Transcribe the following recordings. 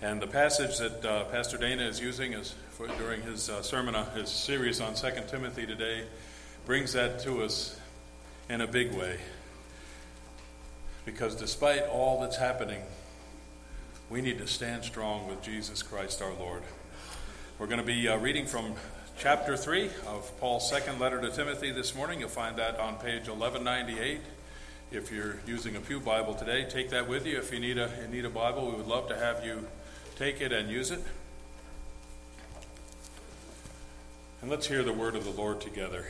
And the passage that Pastor Dana is using during his sermon, his series on 2 Timothy today, brings that to us in a big way. Because despite all that's happening, we need to stand strong with Jesus Christ our Lord. We're going to be reading from chapter 3 of Paul's second letter to Timothy this morning. You'll find that on page 1198. If you're using a Pew Bible today, take that with you. If you need a Bible, we would love to have you take it and use it. And let's hear the word of the Lord together.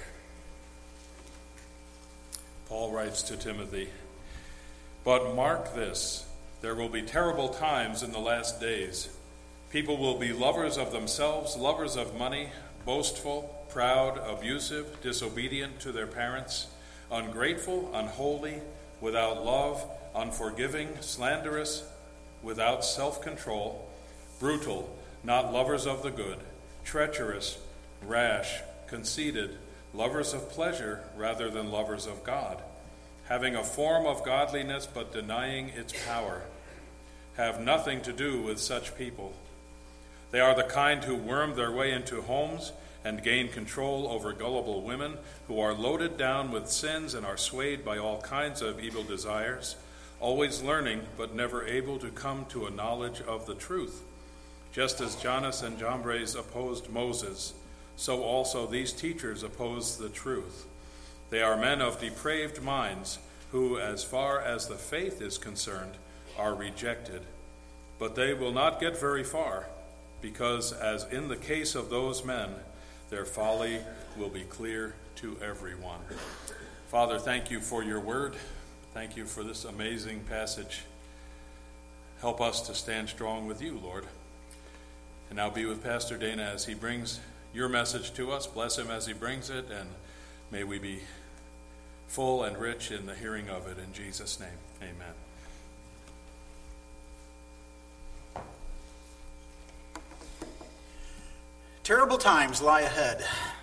Paul writes to Timothy, "But mark this, there will be terrible times in the last days. People will be lovers of themselves, lovers of money, boastful, proud, abusive, disobedient to their parents, ungrateful, unholy, without love, unforgiving, slanderous, without self-control, brutal, not lovers of the good, treacherous, rash, conceited, lovers of pleasure rather than lovers of God, having a form of godliness but denying its power. Have nothing to do with such people. They are the kind who worm their way into homes and gain control over gullible women who are loaded down with sins and are swayed by all kinds of evil desires, always learning but never able to come to a knowledge of the truth. Just as Jannes and Jambres opposed Moses, so also these teachers oppose the truth. They are men of depraved minds who, as far as the faith is concerned, are rejected. But they will not get very far, because, as in the case of those men, their folly will be clear to everyone." Father, thank you for your word. Thank you for this amazing passage. Help us to stand strong with you, Lord. And now be with Pastor Dana as he brings your message to us. Bless him as he brings it, and may we be full and rich in the hearing of it. In Jesus' name, amen. Terrible times lie ahead.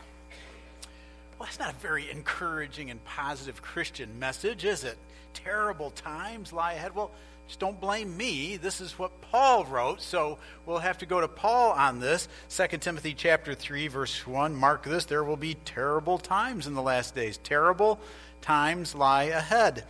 Well, that's not a very encouraging and positive Christian message, is it? Terrible times lie ahead. Well, just don't blame me. This is what Paul wrote, so we'll have to go to Paul on this. 2 Timothy chapter 3, verse 1, mark this, there will be terrible times in the last days. Terrible times lie ahead.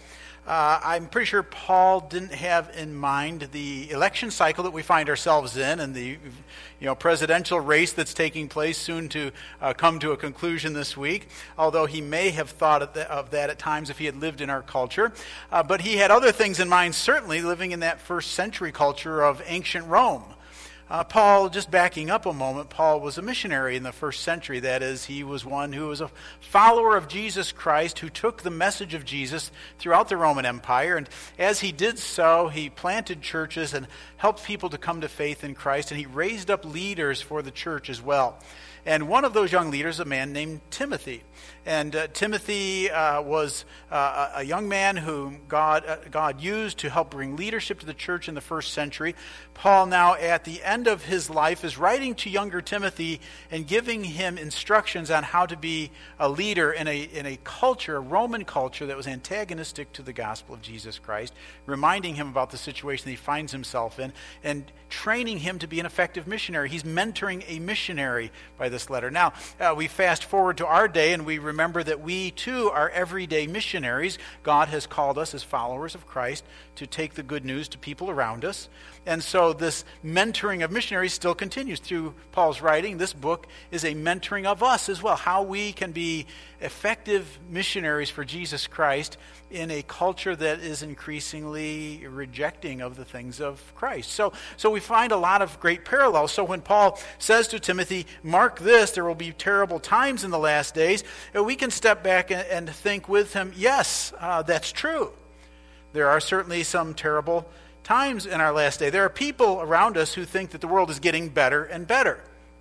I'm pretty sure Paul didn't have in mind the election cycle that we find ourselves in and the presidential race that's taking place soon to come to a conclusion this week, although he may have thought of that at times if he had lived in our culture. But he had other things in mind, certainly living in that first century culture of ancient Rome. Paul, just backing up a moment, Paul was a missionary in the first century. That is, he was one who was a follower of Jesus Christ, who took the message of Jesus throughout the Roman Empire. And as he did so, he planted churches and helped people to come to faith in Christ. And he raised up leaders for the church as well. And one of those young leaders, a man named Timothy. And Timothy was a young man whom God used to help bring leadership to the church in the first century. Paul now, at the end of his life, is writing to younger Timothy and giving him instructions on how to be a leader in a culture, a Roman culture that was antagonistic to the gospel of Jesus Christ, reminding him about the situation that he finds himself in, and training him to be an effective missionary. He's mentoring a missionary by this letter. Now, we fast forward to our day, and we remember that we too are everyday missionaries. God has called us as followers of Christ to take the good news to people around us. And so this mentoring of missionaries still continues through Paul's writing. This book is a mentoring of us as well, how we can be effective missionaries for Jesus Christ in a culture that is increasingly rejecting of the things of Christ. So we find a lot of great parallels. So when Paul says to Timothy, mark this, there will be terrible times in the last days, we can step back and think with him, yes, that's true. There are certainly some terrible times in our last day. There are people around us who think that the world is getting better and better.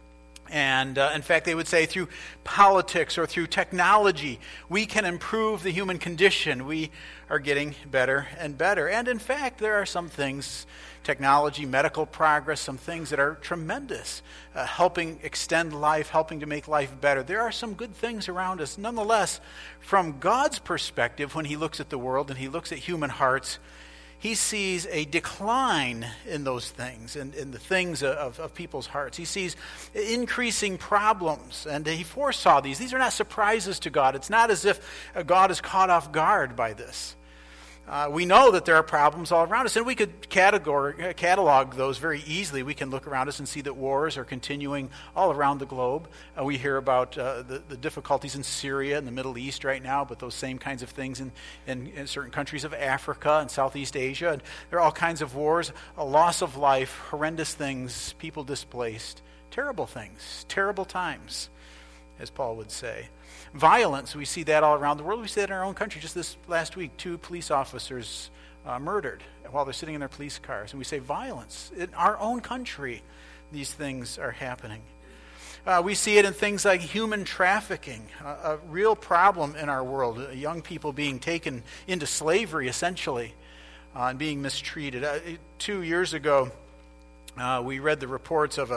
And in fact, they would say through politics or through technology, we can improve the human condition. We are getting better and better. And in fact, there are some things, technology, medical progress, some things that are tremendous, helping extend life, helping to make life better. There are some good things around us. Nonetheless, from God's perspective, when he looks at the world and he looks at human hearts, he sees a decline in those things, in the things of people's hearts. He sees increasing problems, and he foresaw these. These are not surprises to God. It's not as if God is caught off guard by this. We know that there are problems all around us, and we could catalog those very easily. We can look around us and see that wars are continuing all around the globe. We hear about the difficulties in Syria and the Middle East right now, but those same kinds of things in certain countries of Africa and Southeast Asia. And there are all kinds of wars, a loss of life, horrendous things, people displaced, terrible things, terrible times, as Paul would say. Violence, we see that all around the world. We see that in our own country. Just this last week, 2 police officers murdered while they're sitting in their police cars. And we say violence. In our own country, these things are happening. We see it in things like human trafficking, a real problem in our world. Young people being taken into slavery, essentially, and being mistreated. 2 years ago, we read the reports of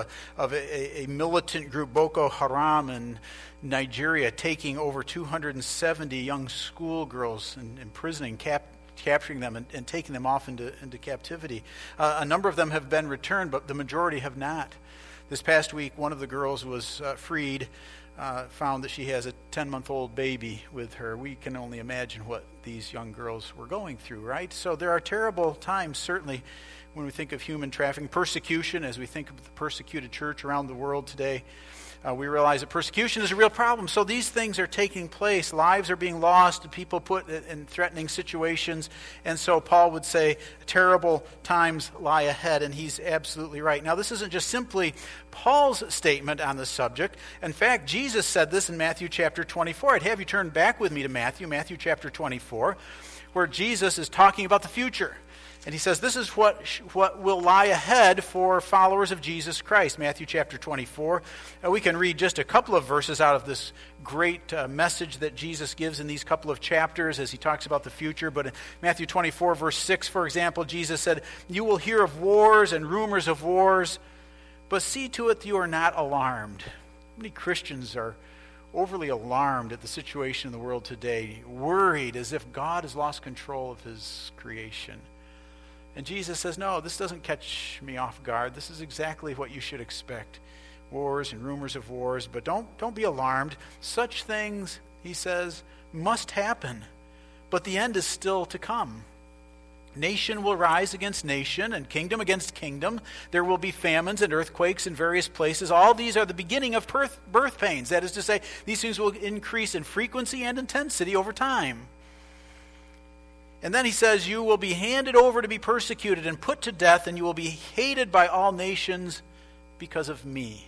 a militant group, Boko Haram, in Nigeria, taking over 270 young schoolgirls and imprisoning, capturing them and taking them off into captivity. A number of them have been returned, but the majority have not. This past week, one of the girls was freed, found that she has a 10-month-old baby with her. We can only imagine what these young girls were going through, right? So there are terrible times, certainly, when we think of human trafficking, persecution, as we think of the persecuted church around the world today. We realize that persecution is a real problem. So these things are taking place. Lives are being lost, and people put in threatening situations. And so Paul would say, terrible times lie ahead, and he's absolutely right. Now, this isn't just simply Paul's statement on the subject. In fact, Jesus said this in Matthew chapter 24. I'd have you turn back with me to Matthew chapter 24, where Jesus is talking about the future. And he says, this is what will lie ahead for followers of Jesus Christ. Matthew chapter 24. We can read just a couple of verses out of this great message that Jesus gives in these couple of chapters as he talks about the future. But in Matthew 24, verse 6, for example, Jesus said, you will hear of wars and rumors of wars, but see to it that you are not alarmed. Many Christians are overly alarmed at the situation in the world today, worried as if God has lost control of his creation. And Jesus says, no, this doesn't catch me off guard. This is exactly what you should expect. Wars and rumors of wars, but don't be alarmed. Such things, he says, must happen, but the end is still to come. Nation will rise against nation and kingdom against kingdom. There will be famines and earthquakes in various places. All these are the beginning of birth pains. That is to say, these things will increase in frequency and intensity over time. And then he says, you will be handed over to be persecuted and put to death, and you will be hated by all nations because of me.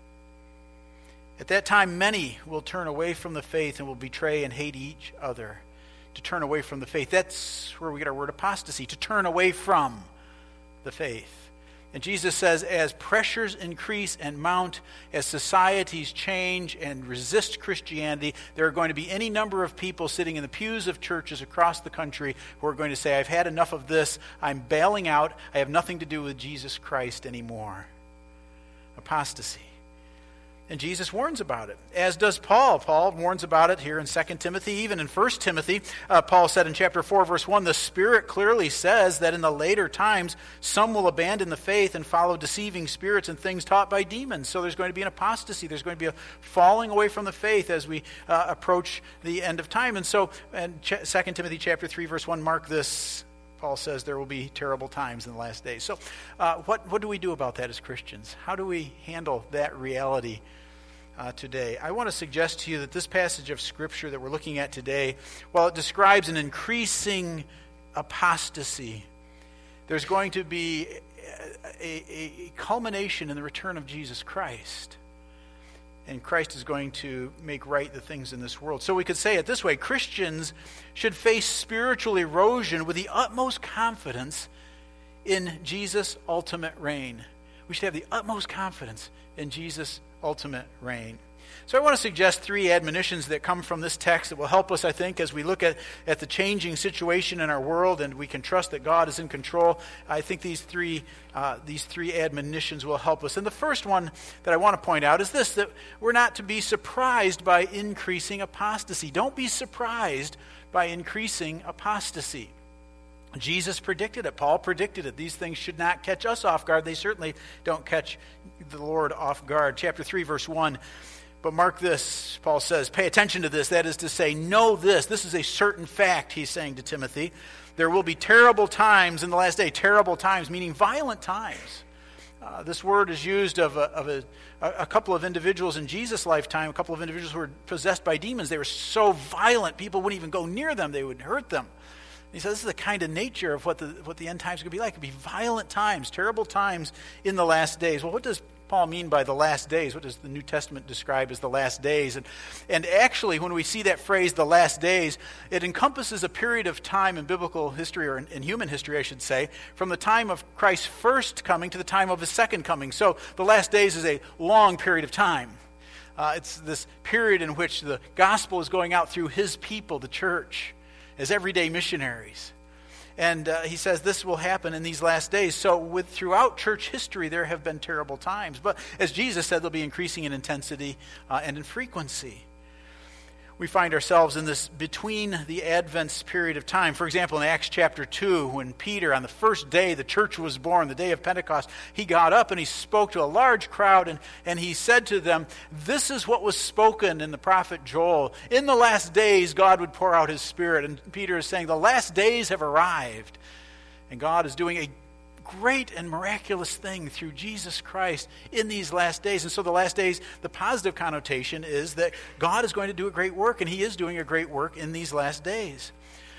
At that time, many will turn away from the faith and will betray and hate each other. To turn away from the faith, that's where we get our word apostasy, to turn away from the faith. And Jesus says, as pressures increase and mount, as societies change and resist Christianity, there are going to be any number of people sitting in the pews of churches across the country who are going to say, I've had enough of this, I'm bailing out, I have nothing to do with Jesus Christ anymore. Apostasy. And Jesus warns about it, as does Paul. Paul warns about it here in 2 Timothy, even in 1 Timothy. Paul said in chapter 4, verse 1, the Spirit clearly says that in the later times, some will abandon the faith and follow deceiving spirits and things taught by demons. So there's going to be an apostasy. There's going to be a falling away from the faith as we approach the end of time. And so, in 2 Timothy chapter 3, verse 1, mark this. Paul says there will be terrible times in the last days. So what do we do about that as Christians? How do we handle that reality today? I want to suggest to you that this passage of Scripture that we're looking at today, while it describes an increasing apostasy, there's going to be a culmination in the return of Jesus Christ. And Christ is going to make right the things in this world. So we could say it this way: Christians should face spiritual erosion with the utmost confidence in Jesus' ultimate reign. We should have the utmost confidence in Jesus' ultimate reign. So I want to suggest 3 admonitions that come from this text that will help us, I think, as we look at the changing situation in our world, and we can trust that God is in control. I think these three admonitions will help us. And the first one that I want to point out is this, that we're not to be surprised by increasing apostasy. Don't be surprised by increasing apostasy. Jesus predicted it. Paul predicted it. These things should not catch us off guard. They certainly don't catch the Lord off guard. Chapter 3, verse 1. But mark this, Paul says, pay attention to this. That is to say, know this. This is a certain fact, he's saying to Timothy. There will be terrible times in the last day. Terrible times, meaning violent times. This word is used of a couple of individuals in Jesus' lifetime, a couple of individuals who were possessed by demons. They were so violent, people wouldn't even go near them. They would hurt them. He says this is the kind of nature of what the end times could be like. It could be violent times, terrible times in the last days. Well, what does Paul mean by the last days? What does the New Testament describe as the last days? And actually, when we see that phrase, the last days, it encompasses a period of time in biblical history, or in human history, I should say, from the time of Christ's first coming to the time of his second coming. So the last days is a long period of time. It's this period in which the gospel is going out through his people, the church, as everyday missionaries. And he says this will happen in these last days. So throughout church history, there have been terrible times. But as Jesus said, they'll be increasing in intensity and in frequency. We find ourselves in this between the Advent period of time. For example, in Acts chapter 2, when Peter, on the first day the church was born, the day of Pentecost, he got up and he spoke to a large crowd, and he said to them, this is what was spoken in the prophet Joel. In the last days, God would pour out his Spirit. And Peter is saying, the last days have arrived. And God is doing a great and miraculous thing through Jesus Christ in these last days. And so the last days, the positive connotation is that God is going to do a great work, and he is doing a great work in these last days.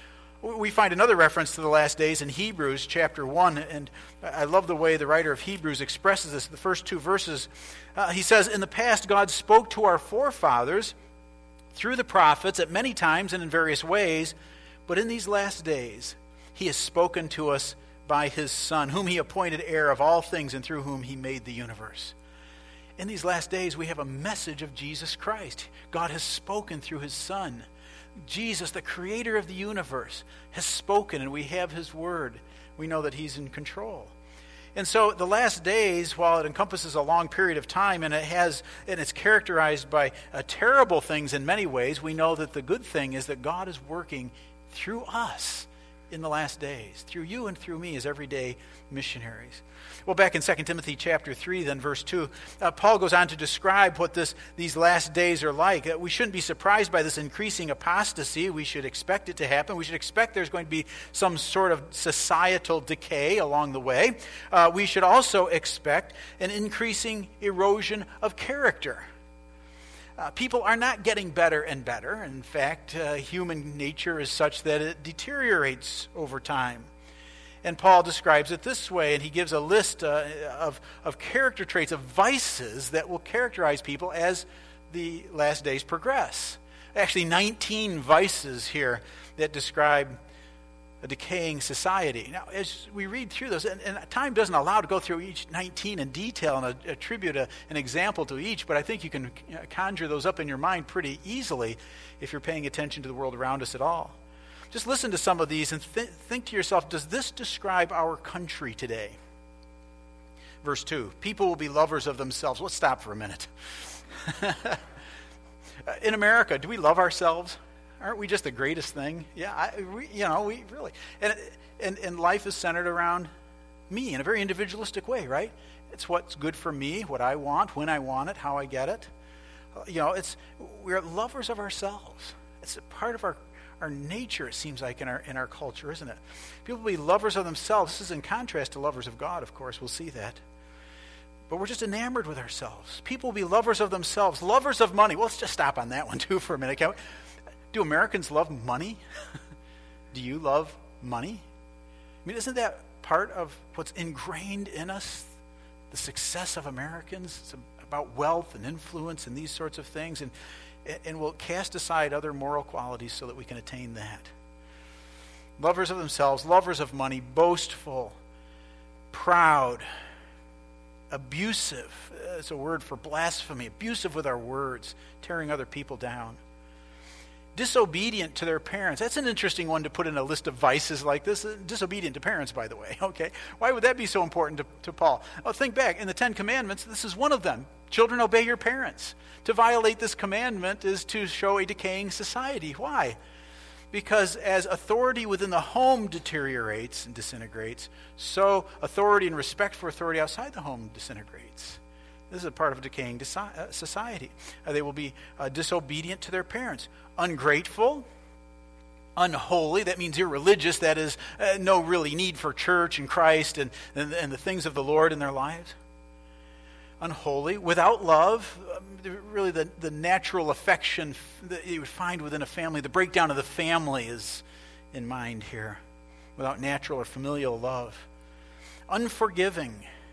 We find another reference to the last days in Hebrews chapter 1, and I love the way the writer of Hebrews expresses this. The first two verses, he says, in the past God spoke to our forefathers through the prophets at many times and in various ways, but in these last days he has spoken to us by his Son, whom he appointed heir of all things and through whom he made the universe. In these last days, we have a message of Jesus Christ. God has spoken through his Son. Jesus, the creator of the universe, has spoken, and we have his word. We know that he's in control. And so the last days, while it encompasses a long period of time, and it's characterized by terrible things in many ways, we know that the good thing is that God is working through us in the last days, through you and through me as everyday missionaries. Well, back in 2 Timothy chapter 3, then verse 2, Paul goes on to describe what these last days are like. We shouldn't be surprised by this increasing apostasy. We should expect it to happen. We should expect there's going to be some sort of societal decay along the way. We should also expect an increasing erosion of character. People are not getting better and better. In fact, human nature is such that it deteriorates over time. And Paul describes it this way, and he gives a list of character traits, of vices that will characterize people as the last days progress. Actually, 19 vices here that describe a decaying society. Now, as we read through those, and time doesn't allow to go through each 19 in detail and attribute an example to each, but I think you can conjure those up in your mind pretty easily if you're paying attention to the world around us at all. Just listen to some of these and think to yourself, does this describe our country today? Verse 2, people will be lovers of themselves. Let's stop for a minute. In America, do we love ourselves? Aren't we just the greatest thing? Yeah, we really. And life is centered around me in a very individualistic way, right? It's what's good for me, what I want, when I want it, how I get it. We're lovers of ourselves. It's a part of our nature, it seems like, in our culture, isn't it? People will be lovers of themselves. This is in contrast to lovers of God, of course. We'll see that. But we're just enamored with ourselves. People will be lovers of themselves, lovers of money. Well, let's just stop on that one, too, for a minute. Do Americans love money? Do you love money? I mean, isn't that part of what's ingrained in us? The success of Americans? It's about wealth and influence and these sorts of things. And we'll cast aside other moral qualities so that we can attain that. Lovers of themselves, lovers of money, boastful, proud, abusive. It's a word for blasphemy. Abusive with our words, tearing other people down. Disobedient to their parents. That's an interesting one to put in a list of vices like this. Disobedient to parents, by the way. Okay, why would that be so important to Paul? Oh, think back. In the Ten Commandments, this is one of them. Children, obey your parents. To violate this commandment is to show a decaying society. Why? Because as authority within the home deteriorates and disintegrates, so authority and respect for authority outside the home disintegrates. This is a part of a decaying society. They will be disobedient to their parents, ungrateful, unholy. That means irreligious. That is, no really need for church and Christ and the things of the Lord in their lives. Unholy, without love, really the natural affection that you would find within a family, the breakdown of the family is in mind here, without natural or familial love. Unforgiving,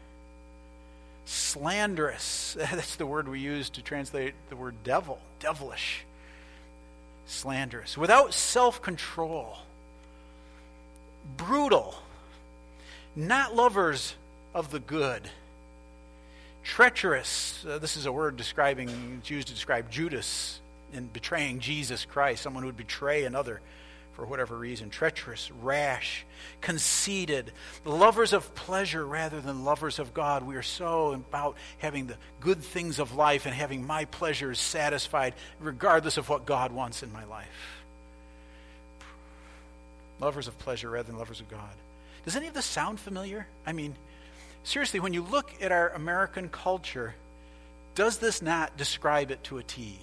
slanderous, that's the word we use to translate the word devil, devilish, slanderous, without self-control, brutal, not lovers of the good, treacherous. This is a word it's used to describe Judas in betraying Jesus Christ, someone who would betray another for whatever reason. Treacherous, rash, conceited, lovers of pleasure rather than lovers of God. We are so about having the good things of life and having my pleasures satisfied regardless of what God wants in my life. Lovers of pleasure rather than lovers of God. Does any of this sound familiar? I mean, seriously, when you look at our American culture, does this not describe it to a T?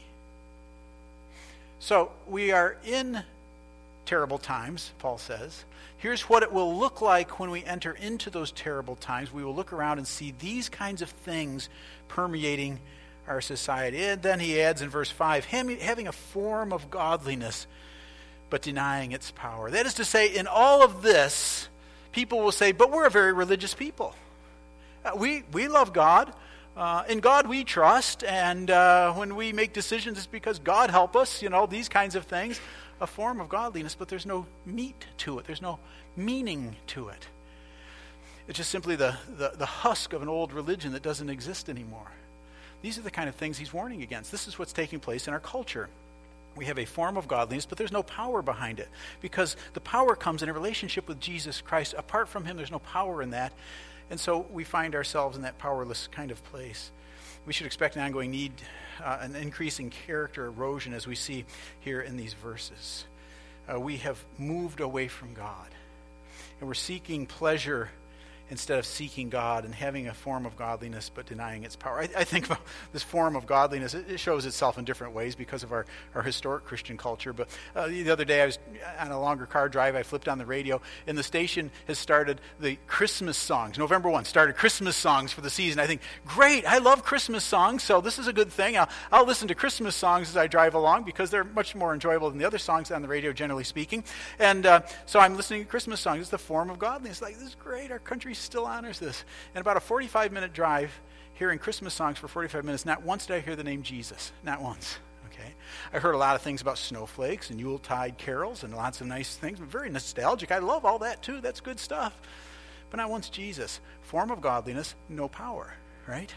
So we are in terrible times, Paul says. Here's what it will look like when we enter into those terrible times. We will look around and see these kinds of things permeating our society. And then he adds in verse 5, having a form of godliness, but denying its power. That is to say, in all of this, people will say, but we're a very religious people. We love God. In God we trust. And when we make decisions, it's because God help us. These kinds of things. A form of godliness, but there's no meat to it. There's no meaning to it. It's just simply the husk of an old religion that doesn't exist anymore. These are the kind of things he's warning against. This is what's taking place in our culture. We have a form of godliness, but there's no power behind it, because the power comes in a relationship with Jesus Christ. Apart from him, there's no power in that. And so we find ourselves in that powerless kind of place. We should expect an ongoing need, an increasing character erosion as we see here in these verses. We have moved away from God, and we're seeking pleasure instead of seeking God and having a form of godliness but denying its power. I think about this form of godliness. It shows itself in different ways because of our historic Christian culture. But the other day I was on a longer car drive. I flipped on the radio, and the station has started the Christmas songs. November 1 started Christmas songs for the season. I think, great, I love Christmas songs, so this is a good thing. I'll listen to Christmas songs as I drive along because they're much more enjoyable than the other songs on the radio, generally speaking. And so I'm listening to Christmas songs. It's the form of godliness. Like, this is great. Our country still honors this. And about a 45-minute drive, hearing Christmas songs for 45 minutes, not once did I hear the name Jesus. Not once. Okay. I heard a lot of things about snowflakes and Yuletide carols and lots of nice things. Very nostalgic. I love all that too. That's good stuff. But not once Jesus. Form of godliness, no power. Right?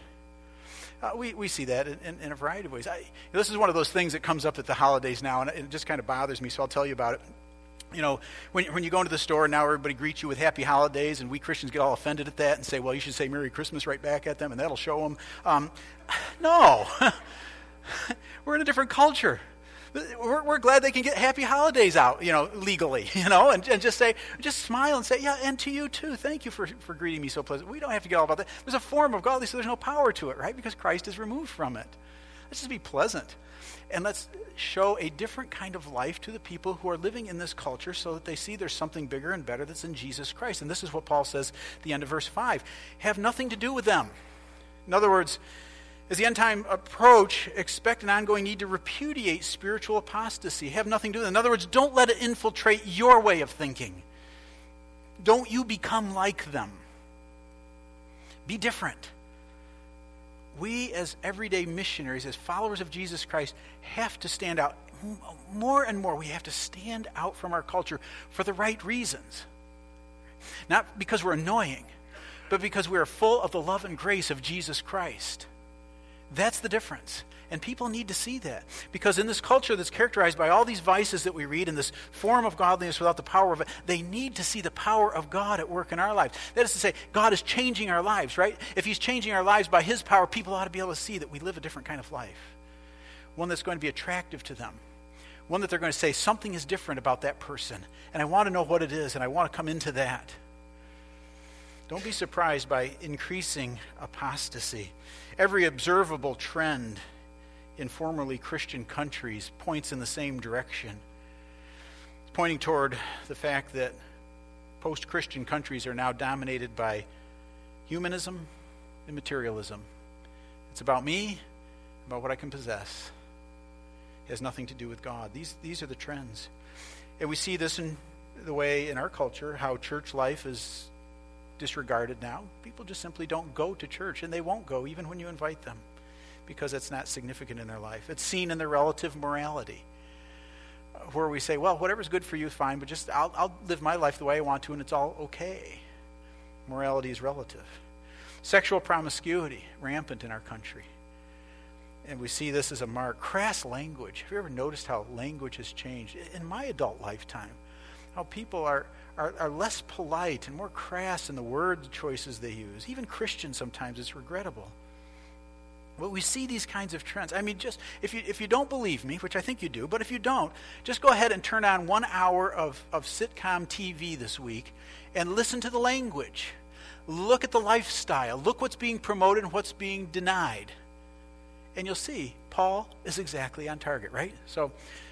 We see that in a variety of ways. This is one of those things that comes up at the holidays now, and it just kind of bothers me, so I'll tell you about it. When you go into the store, now everybody greets you with happy holidays, and we Christians get all offended at that and say, well, you should say Merry Christmas right back at them, and that'll show them. No. We're in a different culture. We're glad they can get happy holidays out, legally, and just smile and say, yeah, and to you too. Thank you for greeting me so pleasant. We don't have to get all about that. There's a form of godliness, so there's no power to it, right? Because Christ is removed from it. Let's just be pleasant. And let's show a different kind of life to the people who are living in this culture so that they see there's something bigger and better that's in Jesus Christ. And this is what Paul says at the end of verse 5. Have nothing to do with them. In other words, as the end time approach, expect an ongoing need to repudiate spiritual apostasy. Have nothing to do with them. In other words, don't let it infiltrate your way of thinking. Don't you become like them. Be different. We as everyday missionaries, as followers of Jesus Christ, have to stand out. More and more, we have to stand out from our culture for the right reasons. Not because we're annoying, but because we are full of the love and grace of Jesus Christ. That's the difference. And people need to see that. Because in this culture that's characterized by all these vices that we read, and this form of godliness without the power of it, they need to see the power of God at work in our lives. That is to say, God is changing our lives, right? If he's changing our lives by his power, people ought to be able to see that we live a different kind of life. One that's going to be attractive to them. One that they're going to say, something is different about that person, and I want to know what it is, and I want to come into that. Don't be surprised by increasing apostasy. Every observable trend in formerly Christian countries points in the same direction. It's pointing toward the fact that post-Christian countries are now dominated by humanism and materialism. It's about me, about what I can possess. It has nothing to do with God. These are the trends. And we see this in the way in our culture, how church life is disregarded now. People just simply don't go to church, and they won't go even when you invite them, because it's not significant in their life. It's seen in their relative morality, where we say, well, whatever's good for you is fine, but just I'll live my life the way I want to, and it's all okay. Morality is relative. Sexual promiscuity, rampant in our country. And we see this as a mark. Crass language. Have you ever noticed how language has changed? In my adult lifetime, how people are less polite and more crass in the word choices they use. Even Christians sometimes, it's regrettable. Well, we see these kinds of trends. I mean, just if you don't believe me, which I think you do, but if you don't, just go ahead and turn on 1 hour of sitcom TV this week and listen to the language. Look at the lifestyle. Look what's being promoted and what's being denied. And you'll see, Paul is exactly on target, right? So,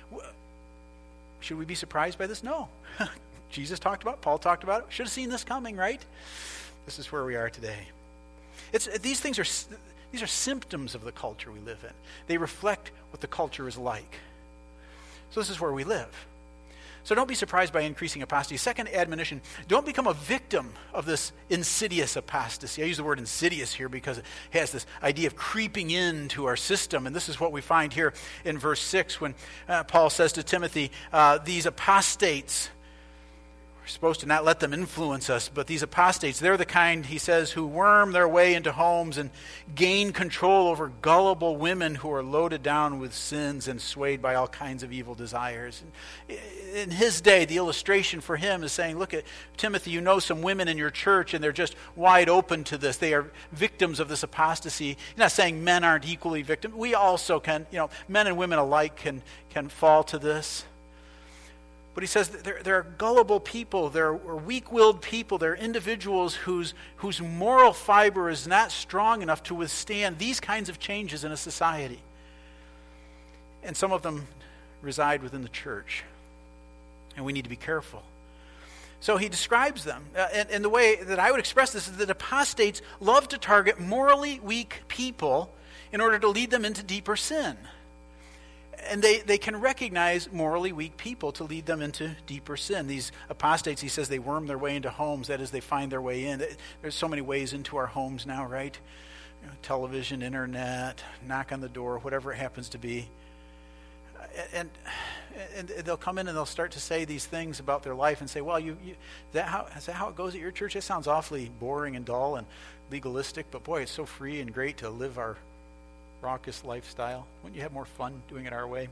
should we be surprised by this? No. Jesus talked about it. Paul talked about it. Should have seen this coming, right? This is where we are today. These are symptoms of the culture we live in. They reflect what the culture is like. So this is where we live. So don't be surprised by increasing apostasy. Second admonition, don't become a victim of this insidious apostasy. I use the word insidious here because it has this idea of creeping into our system. And this is what we find here in verse 6 when Paul says to Timothy, these apostates, we're supposed to not let them influence us, but these apostates, they're the kind, he says, who worm their way into homes and gain control over gullible women who are loaded down with sins and swayed by all kinds of evil desires. And in his day, the illustration for him is saying, look at Timothy, you know some women in your church and they're just wide open to this. They are victims of this apostasy. He's not saying men aren't equally victims. We also can, men and women alike can fall to this. But he says there are gullible people, there are weak-willed people, there are individuals whose moral fiber is not strong enough to withstand these kinds of changes in a society. And some of them reside within the church. And we need to be careful. So he describes them. And the way that I would express this is that apostates love to target morally weak people in order to lead them into deeper sin. And they can recognize morally weak people to lead them into deeper sin. These apostates, he says, they worm their way into homes. That is, they find their way in. There's so many ways into our homes now, right? Television, internet, knock on the door, whatever it happens to be. And they'll come in and they'll start to say these things about their life and say, well, is that how it goes at your church? It sounds awfully boring and dull and legalistic, but boy, it's so free and great to live our raucous lifestyle. Wouldn't you have more fun doing it our way?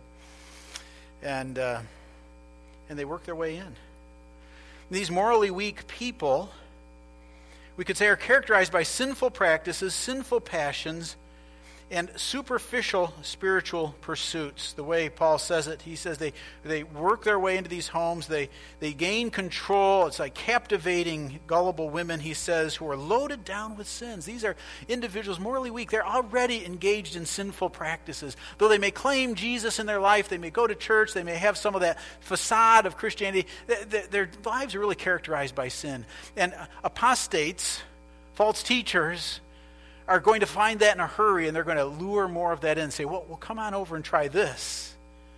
And they work their way in. These morally weak people, we could say, are characterized by sinful practices, sinful passions, and superficial spiritual pursuits. The way Paul says it, he says they work their way into these homes, they gain control. It's like captivating gullible women, he says, who are loaded down with sins. These are individuals morally weak. They're already engaged in sinful practices. Though they may claim Jesus in their life, they may go to church, they may have some of that facade of Christianity, their lives are really characterized by sin. And apostates, false teachers, are going to find that in a hurry, and they're going to lure more of that in and say, well, come on over and try this.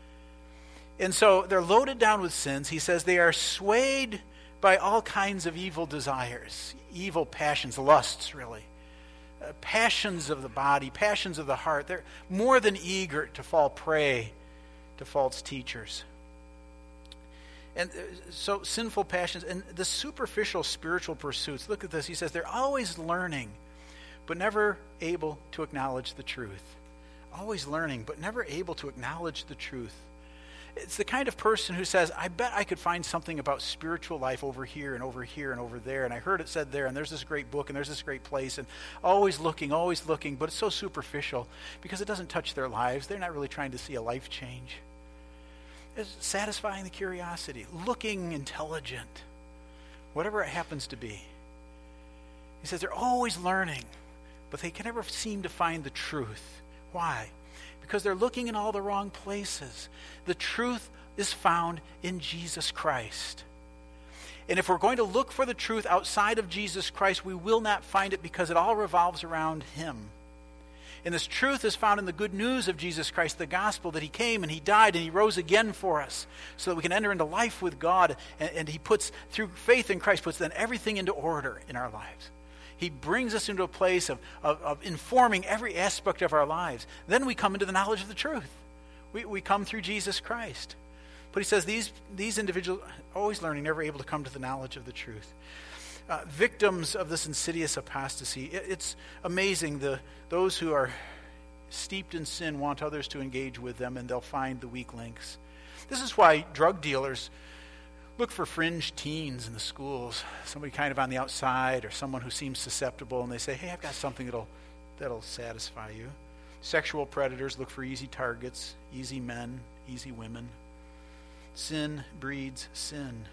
And so they're loaded down with sins. He says they are swayed by all kinds of evil desires, evil passions, lusts, really. Passions of the body, passions of the heart. They're more than eager to fall prey to false teachers. And so sinful passions and the superficial spiritual pursuits. Look at this. He says they're always learning, but never able to acknowledge the truth. Always learning, but never able to acknowledge the truth. It's the kind of person who says, I bet I could find something about spiritual life over here and over here and over there, and I heard it said there, and there's this great book, and there's this great place, and always looking, but it's so superficial because it doesn't touch their lives. They're not really trying to see a life change. It's satisfying the curiosity, looking intelligent, whatever it happens to be. He says they're always learning, but they can never seem to find the truth. Why? Because they're looking in all the wrong places. The truth is found in Jesus Christ. And if we're going to look for the truth outside of Jesus Christ, we will not find it because it all revolves around him. And this truth is found in the good news of Jesus Christ, the gospel, that he came and he died and he rose again for us so that we can enter into life with God. And he puts, through faith in Christ, puts then everything into order in our lives. He brings us into a place of informing every aspect of our lives. Then we come into the knowledge of the truth. We come through Jesus Christ. But he says these individuals, always learning, never able to come to the knowledge of the truth. Victims of this insidious apostasy. It's amazing. Those who are steeped in sin want others to engage with them, and they'll find the weak links. This is why drug dealers look for fringe teens in the schools, somebody kind of on the outside or someone who seems susceptible, and they say, hey, I've got something that'll satisfy you. Sexual predators look for easy targets, easy men, easy women. Sin breeds sin.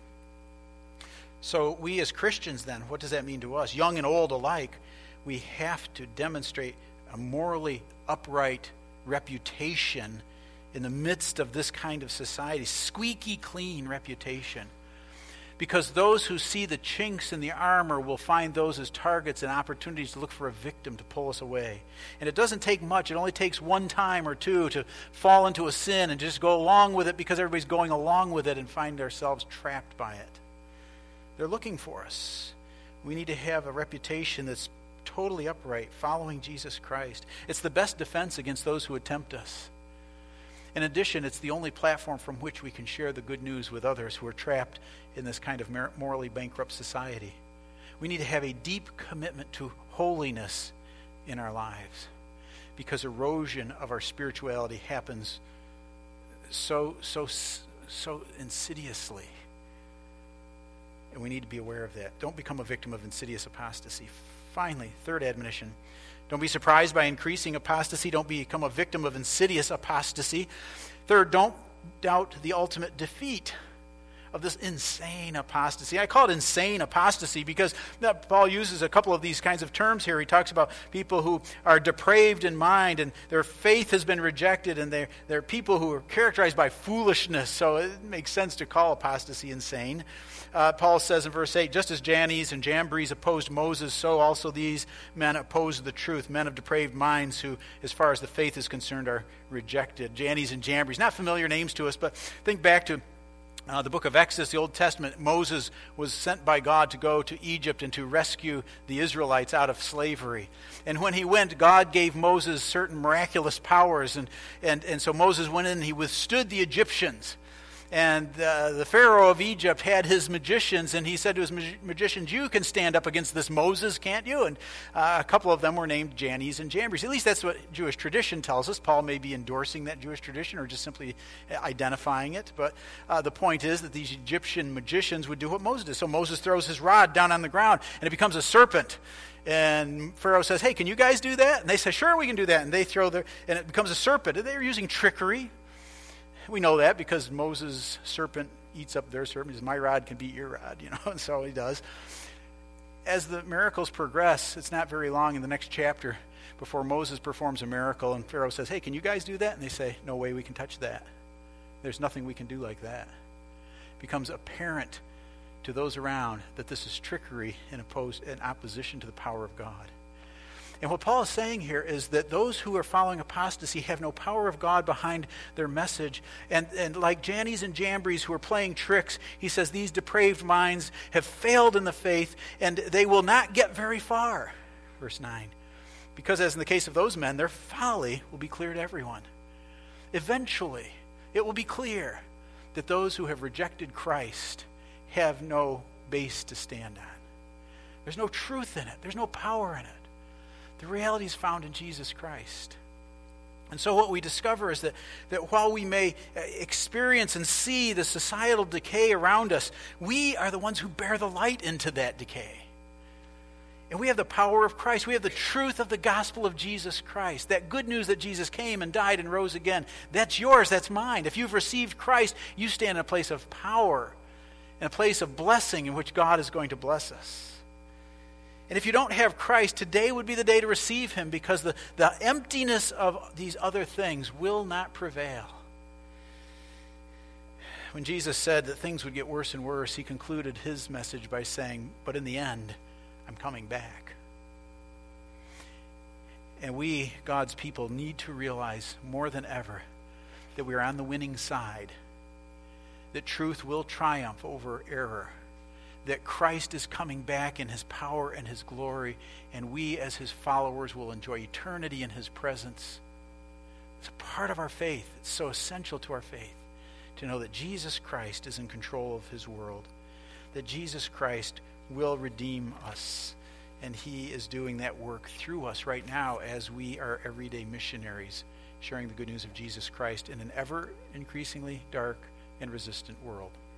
So we as Christians then, what does that mean to us? Young and old alike, we have to demonstrate a morally upright reputation in the midst of this kind of society, squeaky clean reputation. Because those who see the chinks in the armor will find those as targets and opportunities to look for a victim to pull us away. And it doesn't take much. It only takes one time or two to fall into a sin and just go along with it because everybody's going along with it and find ourselves trapped by it. They're looking for us. We need to have a reputation that's totally upright, following Jesus Christ. It's the best defense against those who would tempt us. In addition, it's the only platform from which we can share the good news with others who are trapped in this kind of morally bankrupt society. We need to have a deep commitment to holiness in our lives, because erosion of our spirituality happens so insidiously. And we need to be aware of that. Don't become a victim of insidious apostasy. Finally, third admonition. Don't be surprised by increasing apostasy. Don't become a victim of insidious apostasy. Third, don't doubt the ultimate defeat of this insane apostasy. I call it insane apostasy because Paul uses a couple of these kinds of terms here. He talks about people who are depraved in mind and their faith has been rejected, and they're people who are characterized by foolishness. So it makes sense to call apostasy insane. Paul says in verse 8, just as Jannes and Jambres opposed Moses, so also these men oppose the truth, men of depraved minds who, as far as the faith is concerned, are rejected. Jannes and Jambres, not familiar names to us, but think back to the book of Exodus, the Old Testament. Moses was sent by God to go to Egypt and to rescue the Israelites out of slavery. And when he went, God gave Moses certain miraculous powers. And so Moses went in and he withstood the Egyptians. And the Pharaoh of Egypt had his magicians, and he said to his magicians, you can stand up against this Moses, can't you? And a couple of them were named Jannes and Jambres. At least that's what Jewish tradition tells us. Paul may be endorsing that Jewish tradition or just simply identifying it. But the point is that these Egyptian magicians would do what Moses did. So Moses throws his rod down on the ground, and it becomes a serpent. And Pharaoh says, hey, can you guys do that? And they say, sure, we can do that. And they throw and it becomes a serpent. And they're using trickery. We know that because Moses' serpent eats up their serpent. He says, my rod can beat your rod, and so he does. As the miracles progress, it's not very long in the next chapter before Moses performs a miracle, and Pharaoh says, hey, can you guys do that? And they say, no way we can touch that. There's nothing we can do like that. It becomes apparent to those around that this is trickery in opposition to the power of God. And what Paul is saying here is that those who are following apostasy have no power of God behind their message. And like Jannes and Jambres who are playing tricks, he says these depraved minds have failed in the faith and they will not get very far. Verse 9. Because as in the case of those men, their folly will be clear to everyone. Eventually, it will be clear that those who have rejected Christ have no base to stand on. There's no truth in it. There's no power in it. The reality is found in Jesus Christ. And so what we discover is that while we may experience and see the societal decay around us, we are the ones who bear the light into that decay. And we have the power of Christ. We have the truth of the gospel of Jesus Christ. That good news that Jesus came and died and rose again. That's yours. That's mine. If you've received Christ, you stand in a place of power, in a place of blessing in which God is going to bless us. And if you don't have Christ, today would be the day to receive him, because the emptiness of these other things will not prevail. When Jesus said that things would get worse and worse, he concluded his message by saying, but in the end, I'm coming back. And we, God's people, need to realize more than ever that we are on the winning side, that truth will triumph over error, that Christ is coming back in his power and his glory, and we as his followers will enjoy eternity in his presence. It's a part of our faith. It's so essential to our faith to know that Jesus Christ is in control of his world, that Jesus Christ will redeem us, and he is doing that work through us right now as we are everyday missionaries sharing the good news of Jesus Christ in an ever increasingly dark and resistant world.